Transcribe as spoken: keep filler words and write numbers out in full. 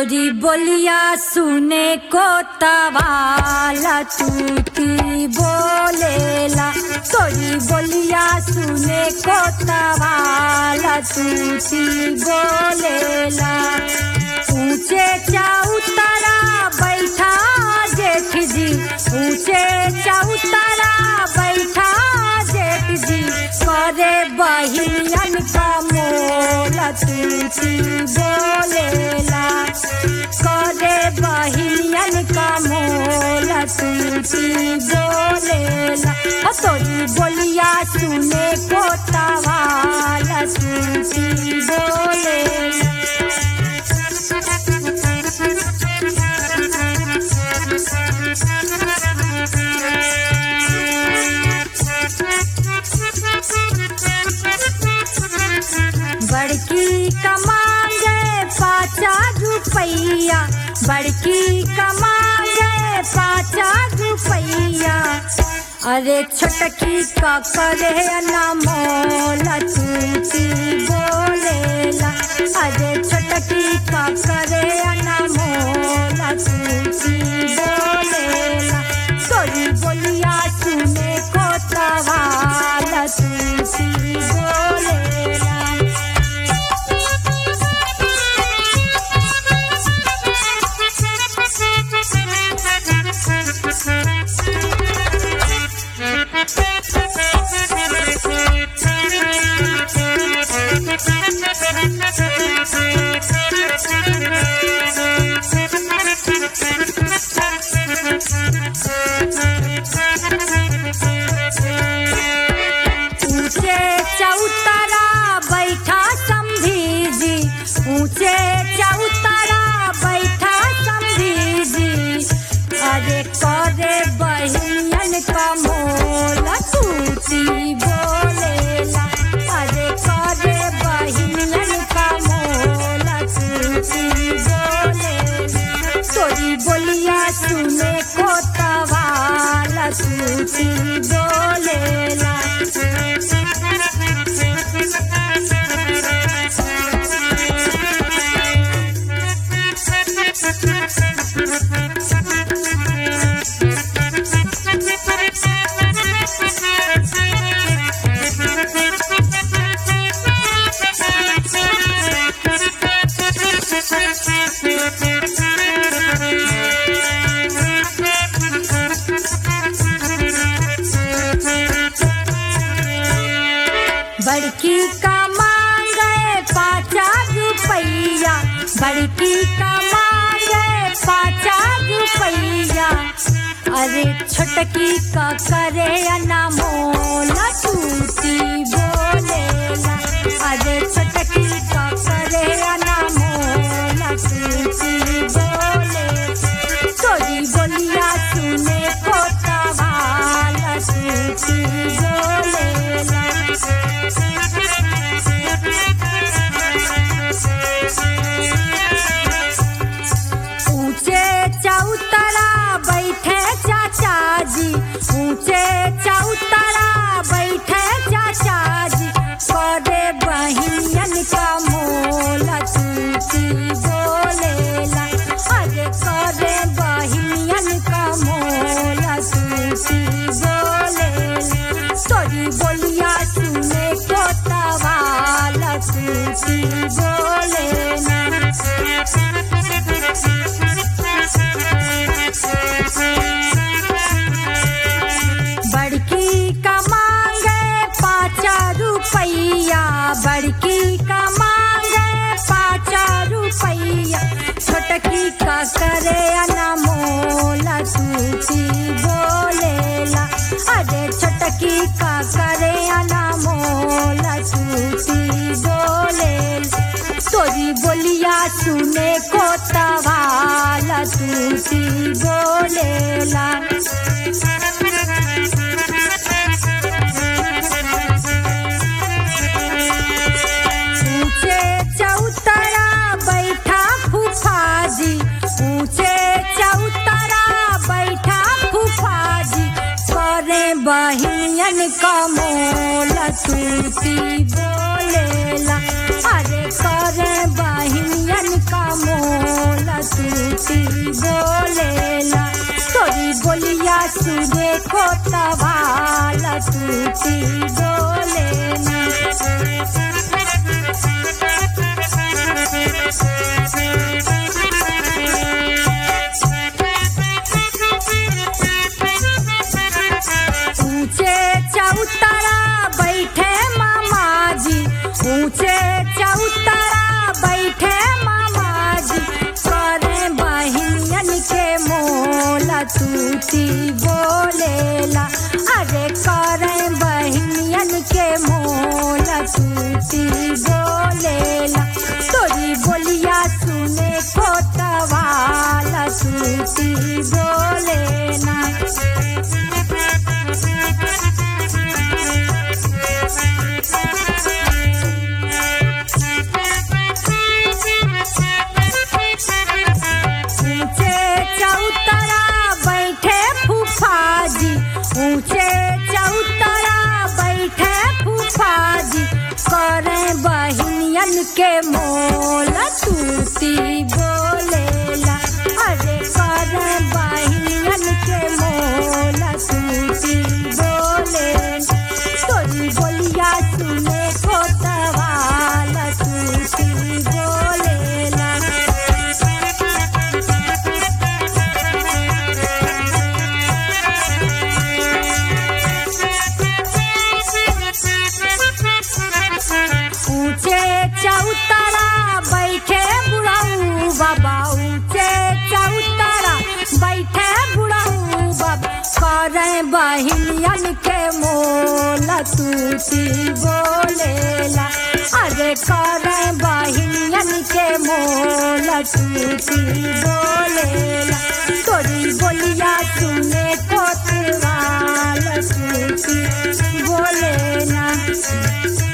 तोरी बोलिया सुने को तवाला तूती बोलेला। तोरी बोलिया सुने को तवाला तूती बोलेला। ऊंचे चौतरा बैठा जेठ जी, ऊंचे चौतरा बैठा जेठ जी, करे बहियन का मोला तूती बोलेला। करे बहियन का मोला तूती बोलेला। तोरी बोलिया सुने को तवाला तूती बोलेला। बड़की कमांगे पाचा रुपैया, बड़की कमांगे पाचा रुपैया। अरे छोटकी का करे ना मोला तूती बोलेला। अरे छोटकी का करे ना मोला तूती बोलेला। तोरी बोलिया सुने को तवाला तूती बोलेला। ऊंचे चौतरा बैठा समधी जी, ऊंचे चौतरा बैठा समधी जी। अरे करे बहियन का मोला तूती बोलेला। अरे करे बहियन का मोला तूती बोलेला। तोरी बोलिया सुने को तवाला तूती बोलेला। बड़की का मांगे पाचा रुपैया, बड़की का मांगे पाचा रुपैया। अरे छोटकी का करे ना मोला तूती बोलेला। अरे छोटकी का करे ना मोला तूती बोलेला। तोरी बोलिया सुने को तवाला तूती बोलेला। ऊंचे चौतरा बैठे चाचा जी, ऊंचे चौतरा बैठे चाचा जी, करे बहियन का मोला तूती बोलेला। अरे करे बहियन का मोला तूती बोलेला। तोरी बोलिया सुने को तवाला तूती बोलेला। बड़की का मांगे पाचा रुपैया, बड़की का मांगे पाचा रुपैया। छोटकी का करे ना मोला तूती बोलेला। अरे छोटकी का करे ना मोला तूती बोलेला। तोरी बोलिया सुने को तवाला तूती बोलेला। ऊंचे चौतरा बैठा फूफा जी, ऊंचे चौतरा बैठा फूफा जी, करे बहियन का मोला तूती बोले। बोलेला अरे करे बहिनियन का मोल तूती बोलेला तोरी बोलिया सुने को तवाल तूती बोलेना ऊंचे चौतरा बैठे मामा जी ऊंचे चौतरा बैठे मामा जी करे बहिनियन के मोल तूती बोलेला अरे करे बहिनियन के मोल तूती बोलेला तोरी बोलिया सुने को तवाल तूती बोलेना ऊंचे चौतरा बैठे फूफाजी ऊंचे चौतरा बैठे फूफाजी करे बहिनियन के मोल तूती बोलेला अरे करे बहिनियन के मोल तूती बोलेला तोरी बोलिया सुने को तवाल तूती बोलेला ऊंचे चौतरा बैठे बुढ़ाऊ बाबा ऊंचे चौतरा बैठे बुढ़ाऊ बाबा करे बहिनियन के मोल तूती बोलेला अरे करे बहिनियन के मोल तूती बोलेला तोरी बोलिया सुने को तवाल तूती बोलेना